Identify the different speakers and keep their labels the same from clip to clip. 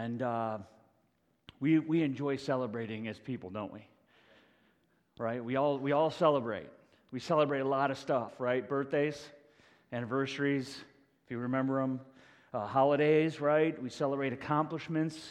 Speaker 1: And we enjoy celebrating as people, don't we? Right? We all celebrate. We celebrate a lot of stuff, right? Birthdays, anniversaries, if you remember them, holidays, right? We celebrate accomplishments.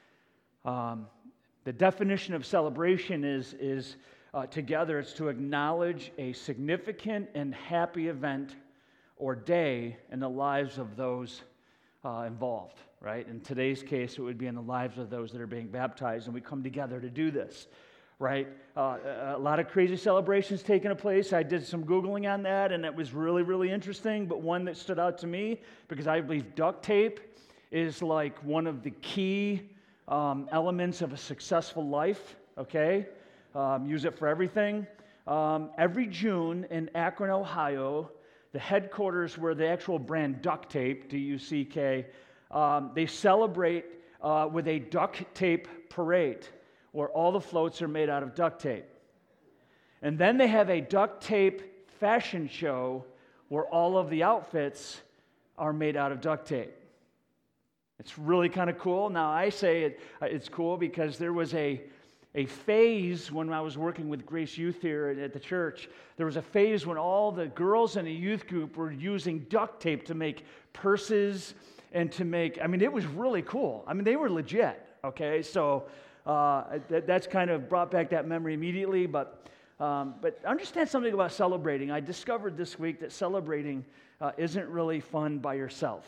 Speaker 1: The definition of celebration is together, it's to acknowledge a significant and happy event or day in the lives of those involved, right? In today's case, it would be in the lives of those that are being baptized, and we come together to do this, right? A lot of crazy celebrations taking place. I did some Googling on that, and it was really, really interesting, but one that stood out to me, because I believe duct tape is like one of the key elements of a successful life, okay? Use it for everything. Every June in Akron, Ohio, the headquarters where the actual brand duct tape, D-U-C-K, they celebrate with a duct tape parade where all the floats are made out of duct tape. And then they have a duct tape fashion show where all of the outfits are made out of duct tape. It's really kind of cool. Now, I say it's cool because there was a phase when I was working with Grace Youth here at the church. There was a phase when all the girls in the youth group were using duct tape to make purses and to make, it was really cool. They were legit, okay? So that's kind of brought back that memory immediately, but understand something about celebrating. I discovered this week that celebrating isn't really fun by yourself.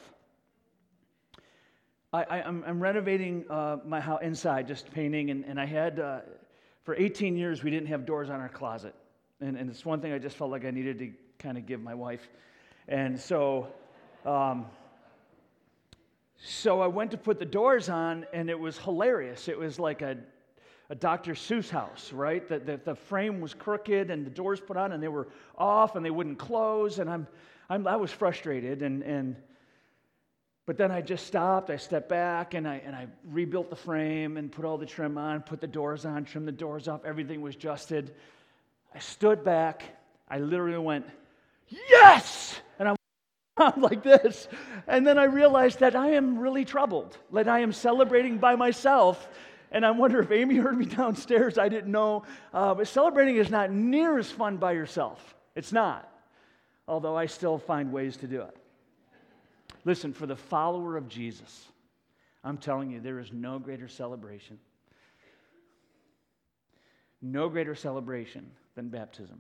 Speaker 1: I'm renovating my house inside, just painting, and I had, for 18 years, we didn't have doors on our closet. And it's one thing I just felt like I needed to kind of give my wife. And so I went to put the doors on, and it was hilarious. It was like a Dr. Seuss house, right? The frame was crooked, and the doors put on, and they were off, and they wouldn't close, and I was frustrated, But then I just stopped, I stepped back, and I rebuilt the frame and put all the trim on, put the doors on, trimmed the doors off, everything was adjusted. I stood back, I literally went, yes! And I'm like this. And then I realized that I am really troubled, that I am celebrating by myself. And I wonder if Amy heard me downstairs, I didn't know. But celebrating is not near as fun by yourself. It's not. Although I still find ways to do it. Listen, for the follower of Jesus, I'm telling you, there is no greater celebration. No greater celebration than baptism.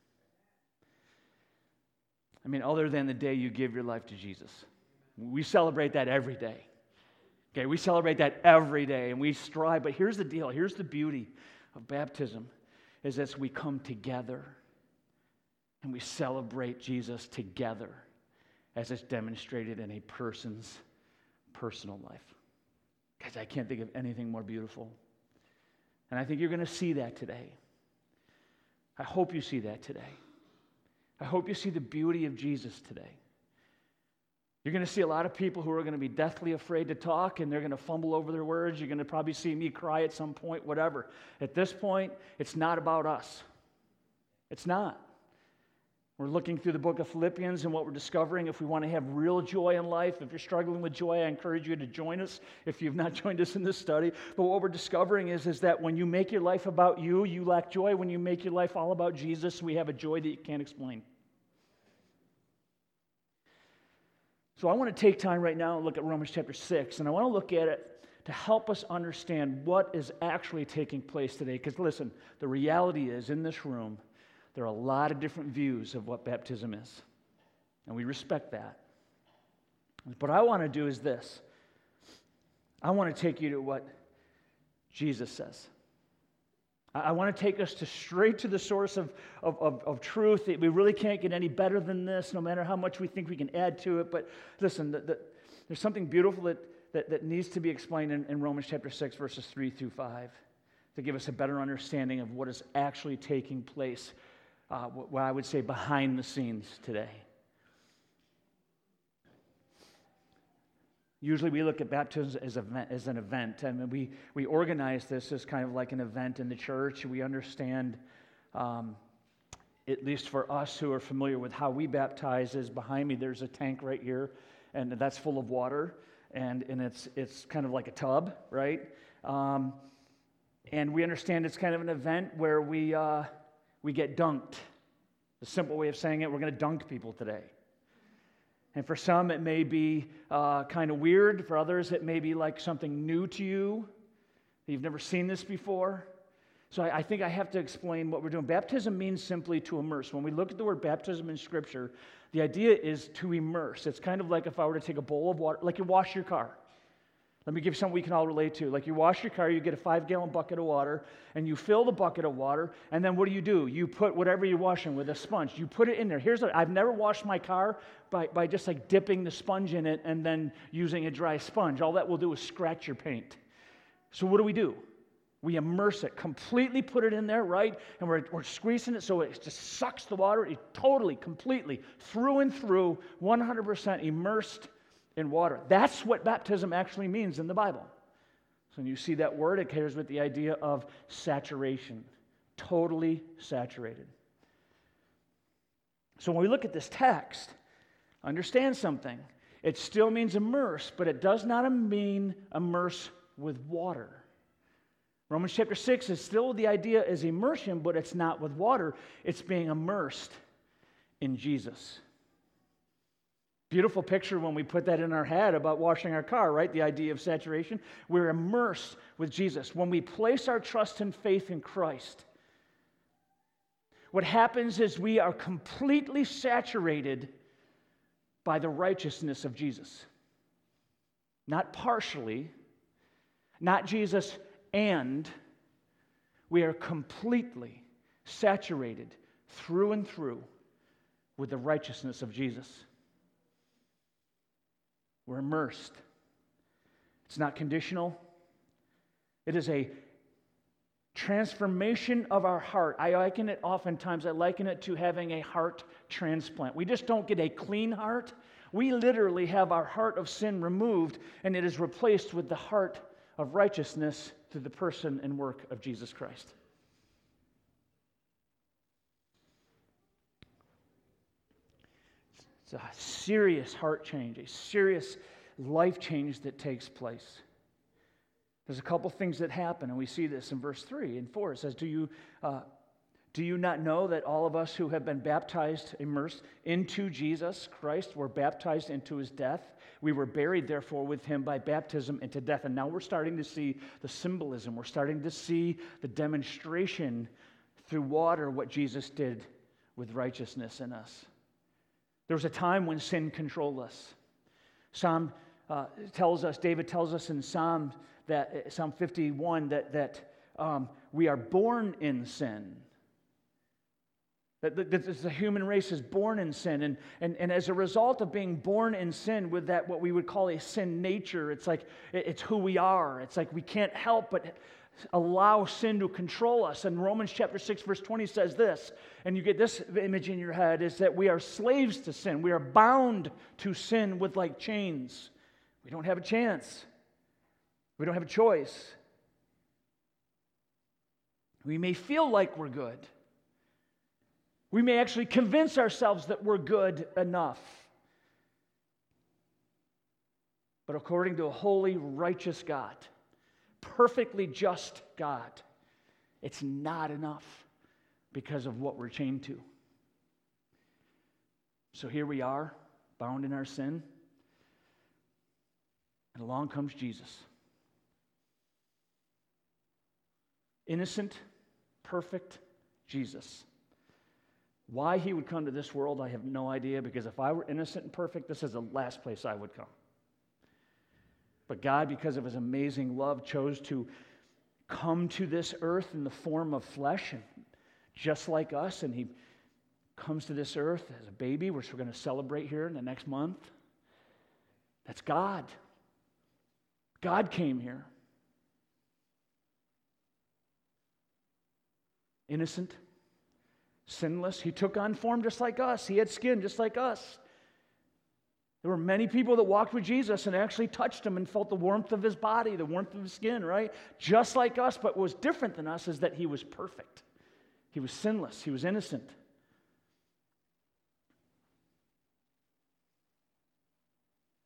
Speaker 1: Other than the day you give your life to Jesus. We celebrate that every day. Okay, we celebrate that every day, and we strive. But here's the deal. Here's the beauty of baptism, is as we come together and we celebrate Jesus together, as it's demonstrated in a person's personal life. Guys, I can't think of anything more beautiful. And I think you're going to see that today. I hope you see that today. I hope you see the beauty of Jesus today. You're going to see a lot of people who are going to be deathly afraid to talk, and they're going to fumble over their words. You're going to probably see me cry at some point, whatever. At this point, it's not about us. It's not. We're looking through the book of Philippians, and what we're discovering, if we want to have real joy in life, if you're struggling with joy, I encourage you to join us if you've not joined us in this study. But what we're discovering is that when you make your life about you, you lack joy. When you make your life all about Jesus, we have a joy that you can't explain. So I want to take time right now and look at Romans chapter 6, and I want to look at it to help us understand what is actually taking place today. Because listen, the reality is, in this room, there are a lot of different views of what baptism is, and we respect that. What I want to do is this. I want to take you to what Jesus says. I want to take us straight to the source of truth. We really can't get any better than this, no matter how much we think we can add to it. But listen, there's something beautiful that needs to be explained in Romans chapter 6, verses 3 through 5, to give us a better understanding of what is actually taking place, what I would say behind the scenes today. Usually we look at baptism as an event. We organize this as kind of like an event in the church. We understand, at least for us who are familiar with how we baptize, is behind me there's a tank right here, and that's full of water. and it's kind of like a tub, right? And we understand it's kind of an event where we get dunked. The simple way of saying it, we're going to dunk people today. And for some, it may be kind of weird. For others, it may be like something new to you. You've never seen this before. So I think I have to explain what we're doing. Baptism means simply to immerse. When we look at the word baptism in Scripture, the idea is to immerse. It's kind of like if I were to take a bowl of water, like you wash your car. Let me give you something we can all relate to. Like you wash your car, you get a 5-gallon bucket of water, and you fill the bucket of water, and then what do? You put whatever you're washing with a sponge. You put it in there. I've never washed my car by just like dipping the sponge in it and then using a dry sponge. All that will do is scratch your paint. So what do? We immerse it, completely put it in there, right? And we're squeezing it so it just sucks the water totally, completely, through and through, 100% immersed in water. That's what baptism actually means in the Bible. So when you see that word, it carries with the idea of saturation, totally saturated. So when we look at this text, understand something. It still means immerse, but it does not mean immerse with water. Romans chapter 6 is still the idea is immersion, but it's not with water. It's being immersed in Jesus. Beautiful picture when we put that in our head about washing our car, right? The idea of saturation. We're immersed with Jesus. When we place our trust and faith in Christ, what happens is we are completely saturated by the righteousness of Jesus. Not partially, not Jesus and, we are completely saturated through and through with the righteousness of Jesus. We're immersed. It's not conditional. It is a transformation of our heart. I liken it to having a heart transplant. We just don't get a clean heart. We literally have our heart of sin removed, and it is replaced with the heart of righteousness through the person and work of Jesus Christ. It's a serious heart change, a serious life change that takes place. There's a couple things that happen, and we see this in verse 3 and 4. It says, Do you not know that all of us who have been baptized, immersed into Jesus Christ, were baptized into his death? We were buried, therefore, with him by baptism into death. And now we're starting to see the symbolism. We're starting to see the demonstration through water what Jesus did with righteousness in us. There was a time when sin controlled us. David tells us in Psalm 51 that we are born in sin. That the human race is born in sin. And as a result of being born in sin with that what we would call a sin nature, it's like it's who we are. It's like we can't help but allow sin to control us. And Romans chapter 6 verse 20 says this, and you get this image in your head, is that we are slaves to sin. We are bound to sin with like chains. We don't have a chance. We don't have a choice. We may feel like we're good. We may actually convince ourselves that we're good enough. But according to a holy, righteous God, perfectly just God, it's not enough because of what we're chained to. So here we are, bound in our sin, and along comes Jesus. Innocent, perfect Jesus. Why he would come to this world, I have no idea, because if I were innocent and perfect, this is the last place I would come. But God, because of his amazing love, chose to come to this earth in the form of flesh, and just like us, and he comes to this earth as a baby, which we're going to celebrate here in the next month. That's God. God came here. Innocent, sinless. He took on form just like us. He had skin just like us. There were many people that walked with Jesus and actually touched him and felt the warmth of his body, the warmth of his skin, right? Just like us, but what was different than us is that he was perfect. He was sinless. He was innocent.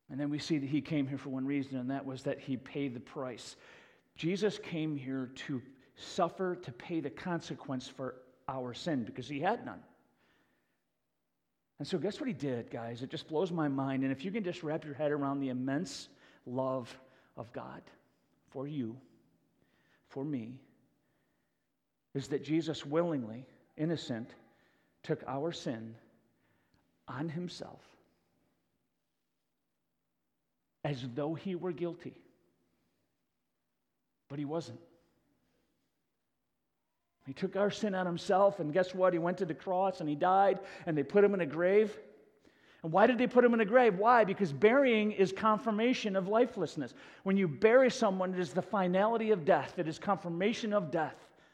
Speaker 1: And then we see that he came here for one reason, and that was that he paid the price. Jesus came here to suffer, to pay the consequence for our sin, because he had none. And so guess what he did, guys? It just blows my mind. And if you can just wrap your head around the immense love of God for you, for me, is that Jesus willingly, innocent, took our sin on himself as though he were guilty. But he wasn't. He took our sin on himself, and guess what? He went to the cross and he died, and they put him in a grave. And why did they put him in a grave? Why? Because burying is confirmation of lifelessness. When you bury someone, it is the finality of death. It is confirmation of death.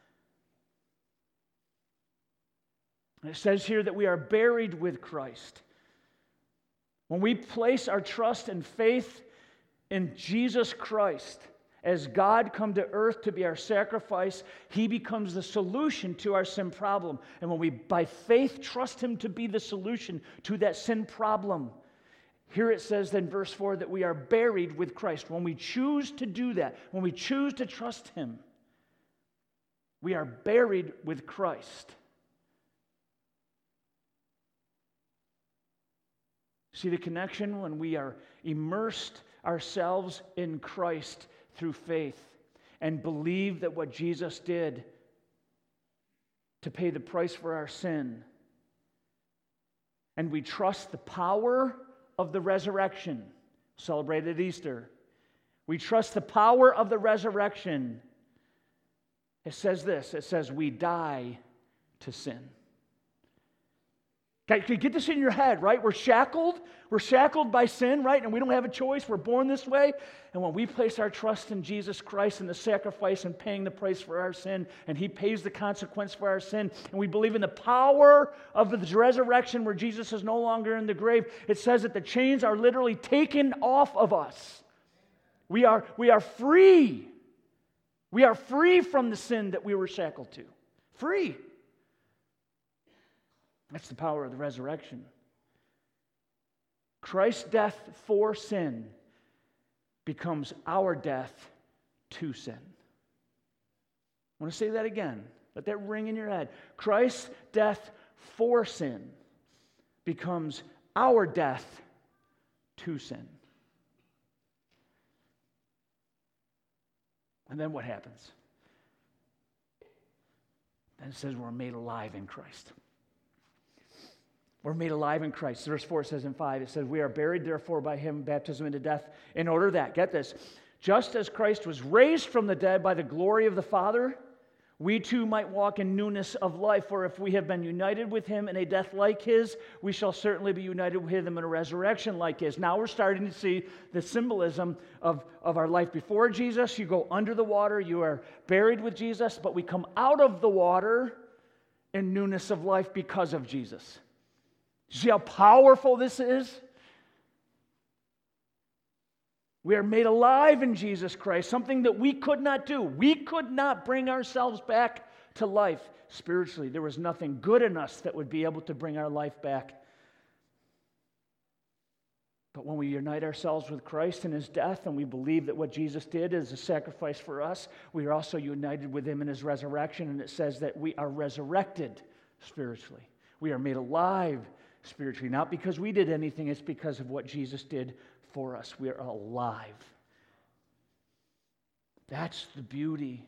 Speaker 1: And it says here that we are buried with Christ. When we place our trust and faith in Jesus Christ, as God come to earth to be our sacrifice, he becomes the solution to our sin problem. And when we, by faith, trust him to be the solution to that sin problem, here it says in verse 4 that we are buried with Christ. When we choose to do that, when we choose to trust him, we are buried with Christ. See the connection? When we are immersed ourselves in Christ through faith and believe that what Jesus did to pay the price for our sin, and we trust the power of the resurrection, celebrated Easter. We trust the power of the resurrection. It says this, it says we die to sin. Okay, you get this in your head, right? We're shackled by sin, right? And we don't have a choice. We're born this way. And when we place our trust in Jesus Christ and the sacrifice and paying the price for our sin, and he pays the consequence for our sin, and we believe in the power of the resurrection where Jesus is no longer in the grave, it says that the chains are literally taken off of us. We are free. We are free from the sin that we were shackled to. Free. That's the power of the resurrection. Christ's death for sin becomes our death to sin. I want to say that again. Let that ring in your head. Christ's death for sin becomes our death to sin. And then what happens? Then it says we're made alive in Christ. We're made alive in Christ. Verse 4 says in 5, it says, we are buried therefore by him, baptism into death, in order that, get this, just as Christ was raised from the dead by the glory of the Father, we too might walk in newness of life. For if we have been united with him in a death like his, we shall certainly be united with him in a resurrection like his. Now we're starting to see the symbolism of our life before Jesus. You go under the water, you are buried with Jesus, but we come out of the water in newness of life because of Jesus. See how powerful this is? We are made alive in Jesus Christ, something that we could not do. We could not bring ourselves back to life spiritually. There was nothing good in us that would be able to bring our life back. But when we unite ourselves with Christ in his death and we believe that what Jesus did is a sacrifice for us, we are also united with him in his resurrection. And it says that we are resurrected spiritually. We are made alive spiritually, not because we did anything, it's because of what Jesus did for us. We are alive. That's the beauty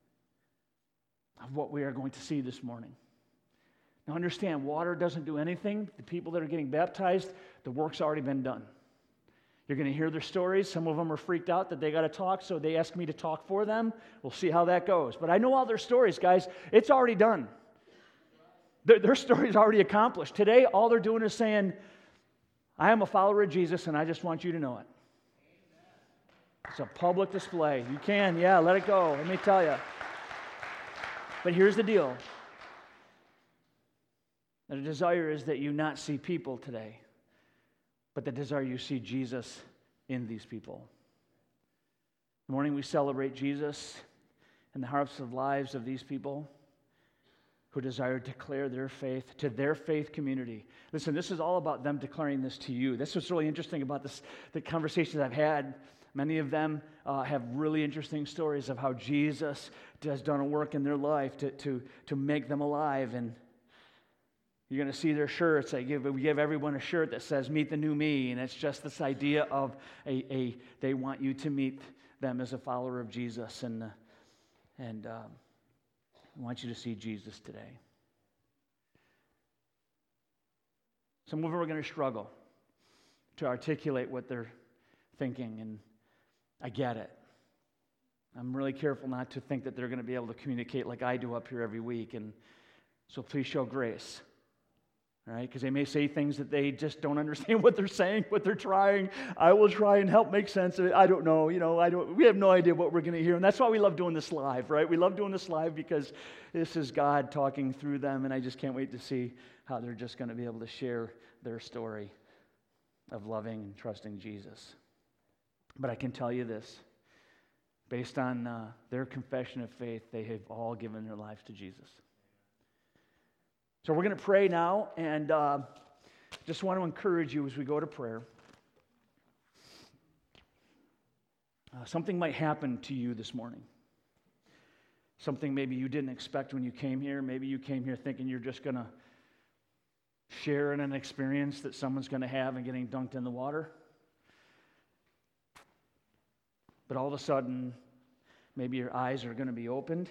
Speaker 1: of what we are going to see this morning. Now understand, water doesn't do anything. The people that are getting baptized, the work's already been done. You're going to hear their stories. Some of them are freaked out that they got to talk, so they asked me to talk for them. We'll see how that goes. But I know all their stories, guys. It's already done. Their story is already accomplished. Today, all they're doing is saying, I am a follower of Jesus, and I just want you to know it. It's a public display. You can, let it go. Let me tell you. But here's the deal. The desire is that you not see people today, but the desire you see Jesus in these people. The morning we celebrate Jesus in the hearts and lives of these people. who desire to declare their faith to their faith community. Listen, this is all about them declaring this to you. This was really interesting about this, the conversations I've had. Many of them have really interesting stories of how Jesus has done a work in their life to make them alive. And you're going to see their shirts. We give everyone a shirt that says, "Meet the new me." And it's just this idea of they want you to meet them as a follower of Jesus. And I want you to see Jesus today. Some of them are going to struggle to articulate what they're thinking, and I get it. I'm really careful not to think that they're going to be able to communicate like I do up here every week, and so please show grace. All right, because they may say things that they just don't understand what they're saying, what they're trying. I will try and help make sense of it. I don't know, we have no idea what we're going to hear. And that's why we love doing this live, right? We love doing this live because this is God talking through them, and I just can't wait to see how they're just going to be able to share their story of loving and trusting Jesus. But I can tell you this, based on their confession of faith, they have all given their lives to Jesus. So we're going to pray now, and just want to encourage you as we go to prayer. Something might happen to you this morning. Something maybe you didn't expect when you came here. Maybe you came here thinking you're just going to share in an experience that someone's going to have in getting dunked in the water. But all of a sudden, maybe your eyes are going to be opened.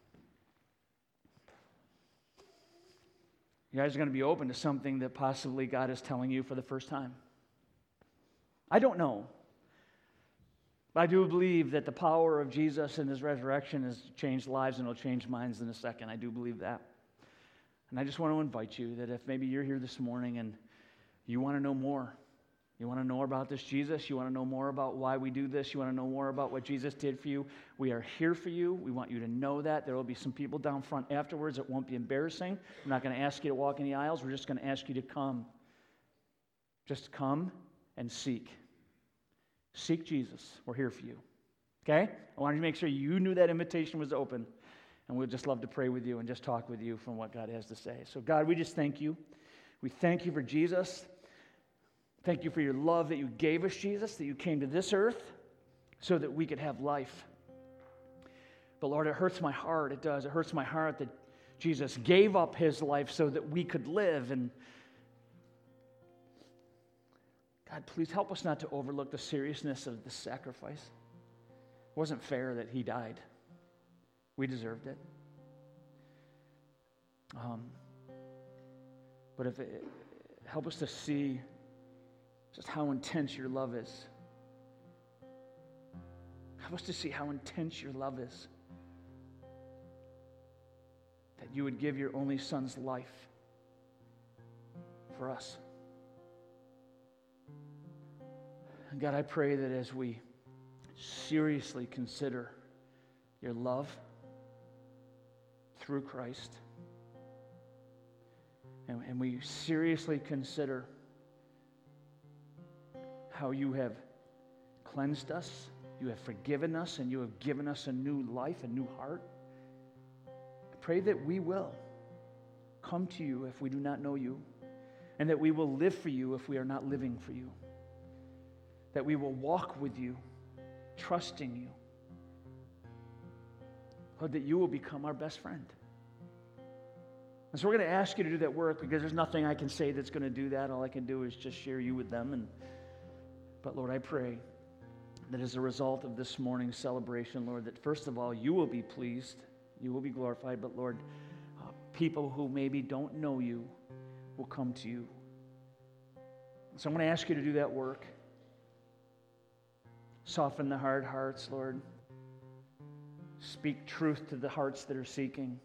Speaker 1: You guys are going to be open to something that possibly God is telling you for the first time. I don't know. But I do believe that the power of Jesus and His resurrection has changed lives, and it'll change minds in a second. I do believe that. And I just want to invite you that if maybe you're here this morning and you want to know more, you want to know more about this Jesus, you want to know more about why we do this, you want to know more about what Jesus did for you, we are here for you. We want you to know that. There will be some people down front afterwards. It won't be embarrassing. I'm not going to ask you to walk in the aisles. We're just going to ask you to come. Just come and seek. Seek Jesus. We're here for you. Okay? I wanted to make sure you knew that invitation was open. And we'd just love to pray with you and just talk with you from what God has to say. So God, we just thank you. We thank you for Jesus. Thank you for your love that you gave us, Jesus, that you came to this earth so that we could have life. But Lord, it hurts my heart. It does. It hurts my heart that Jesus gave up his life so that we could live. And God, please help us not to overlook the seriousness of the sacrifice. It wasn't fair that he died. We deserved it. But help us to see just how intense your love is. Help us to see how intense your love is. That you would give your only son's life for us. And God, I pray that as we seriously consider your love through Christ, and we seriously consider how you have cleansed us, you have forgiven us, and you have given us a new life, a new heart. I pray that we will come to you if we do not know you, and that we will live for you if we are not living for you. That we will walk with you, trusting you. Lord, that you will become our best friend. And so we're going to ask you to do that work because there's nothing I can say that's going to do that. All I can do is just share you with them. But Lord, I pray that as a result of this morning's celebration, Lord, that first of all, you will be pleased, you will be glorified, but Lord, people who maybe don't know you will come to you. So I'm going to ask you to do that work. Soften the hard hearts, Lord. Speak truth to the hearts that are seeking.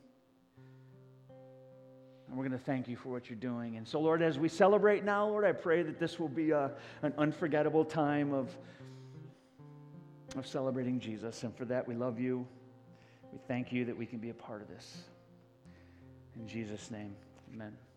Speaker 1: And we're going to thank you for what you're doing. And so, Lord, as we celebrate now, Lord, I pray that this will be an unforgettable time of celebrating Jesus. And for that, we love you. We thank you that we can be a part of this. In Jesus' name, amen.